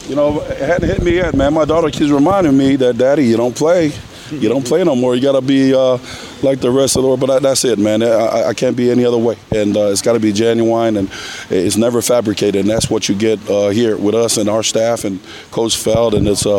It hadn't hit me yet, man. My daughter keeps reminding me that, Daddy, you don't play. You don't play no more. You got to be like the rest of the world. But that's it, man. I can't be any other way. And it's got to be genuine, and it's never fabricated. And that's what you get here with us and our staff and Coach Feld. And it's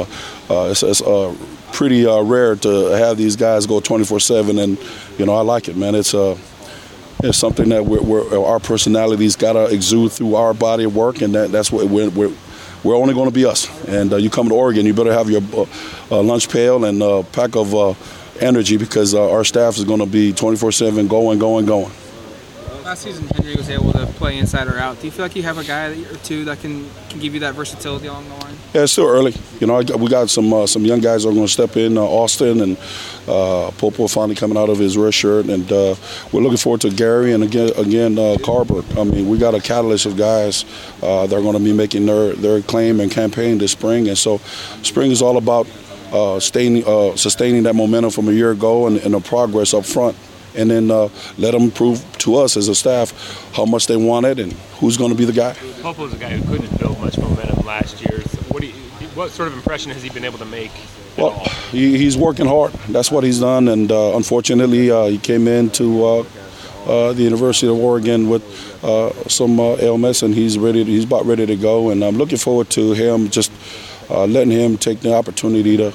pretty rare to have these guys go 24/7. And, I like it, man. It's something that our personalities got to exude through our body of work, and that's what we're only going to be us. And you come to Oregon, you better have your lunch pail and a pack of energy, because our staff is going to be 24/7 going. Last season, Henry was able to play inside or out. Do you feel like you have a guy or two that can give you that versatility along the line? Yeah, it's still early. We got some young guys that are going to step in, Austin, and Popo finally coming out of his red shirt, and we're looking forward to Gary and again Carver. I mean, we got a catalyst of guys that are going to be making their claim and campaign this spring, and so spring is all about sustaining that momentum from a year ago and the progress up front. And then let them prove to us as a staff how much they want it and who's going to be the guy. Popo is a guy who couldn't build much momentum last year. So what sort of impression has he been able to make? Well, he's working hard. That's what he's done. And unfortunately, he came into the University of Oregon with some ailments, and he's about ready to go. And I'm looking forward to him just letting him take the opportunity to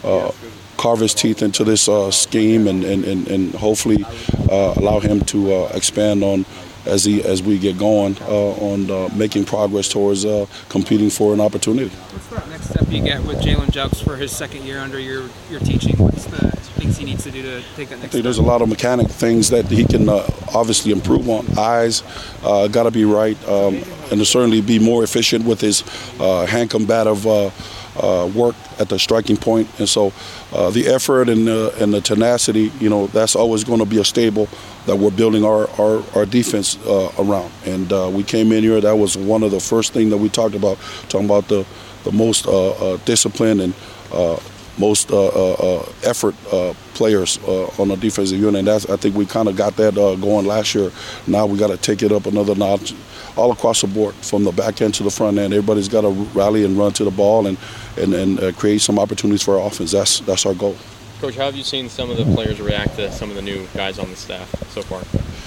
carve his teeth into this scheme and hopefully allow him to expand on as we get going on making progress towards competing for an opportunity. What's the next step you get with Jalen Jelks for his second year under your teaching? What's the things he needs to do to take that next step? I think there's a lot of mechanic things that he can obviously improve on. Eyes got to be right, and to certainly be more efficient with his hand combative work at the striking point. And so the effort and the tenacity, that's always going to be a stable that we're building our defense around. And we came in here, that was one of the first things that we talking about the most disciplined and most effort players on the defensive unit. And I think we kind of got that going last year. Now we got to take it up another notch all across the board, from the back end to the front end. Everybody's got to rally and run to the ball and create some opportunities for our offense. That's our goal. Coach, how have you seen some of the players react to some of the new guys on the staff so far?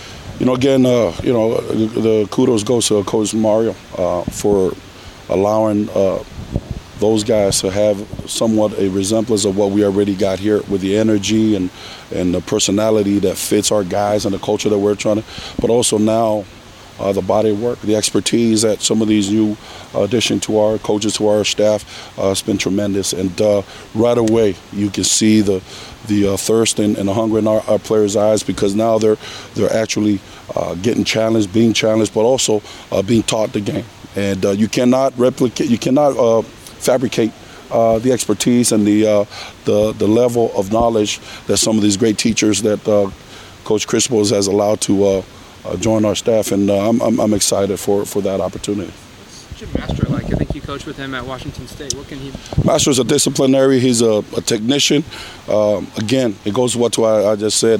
The kudos goes to Coach Mario for allowing those guys to have somewhat a resemblance of what we already got here, with the energy and the personality that fits our guys and the culture that we're trying to, but also now the body of work, the expertise that some of these new addition to our coaches, to our staff, has been tremendous. And right away you can see the thirst and the hunger in our players' eyes, because now they're actually getting challenged, being challenged, but also being taught the game. And you cannot fabricate the expertise and the level of knowledge that some of these great teachers that Coach Cristobal has allowed to join our staff, and I'm excited for that opportunity. What's Jim Mastro like? I think you coached with him at Washington State. What can he? Mastro's a disciplinary. He's a technician. Again, it goes to what I just said.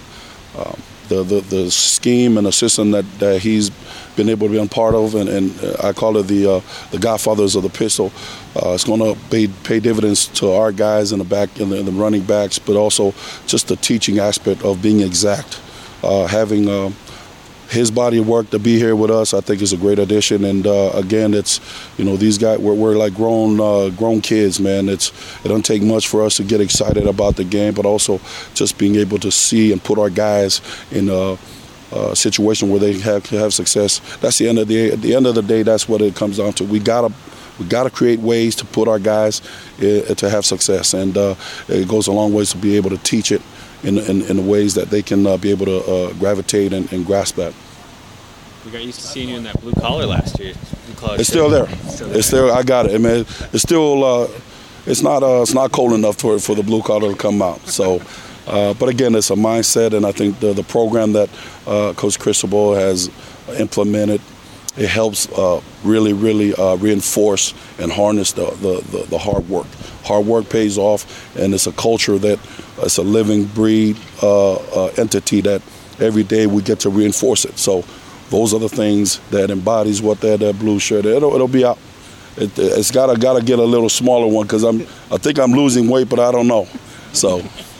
The scheme and the system that he's been able to be a part of, and I call it the godfathers of the pistol. It's going to pay dividends to our guys in the back, in the running backs, but also just the teaching aspect of being exact. Having his body of work to be here with us, I think, is a great addition. And again, it's these guys, we're like grown kids, man. It don't take much for us to get excited about the game, but also just being able to see and put our guys in a situation where they have success. That's the end of the day. At the end of the day, that's what it comes down to. We gotta create ways to put our guys to have success, and it goes a long ways to be able to teach it in the ways that they can be able to gravitate and grasp that. We got used to seeing you in that blue collar last year. It's still there. It's still. I got it, man. It's still. It's not cold enough for the blue collar to come out. So, but again, it's a mindset, and I think the program that Coach Cristobal has implemented, it helps really reinforce and harness the hard work. Hard work pays off, and it's a culture that it's a living breed entity that every day we get to reinforce it. So those are the things that embodies what that blue shirt. It'll be out. it's gotta get a little smaller one because I think I'm losing weight, but I don't know. So.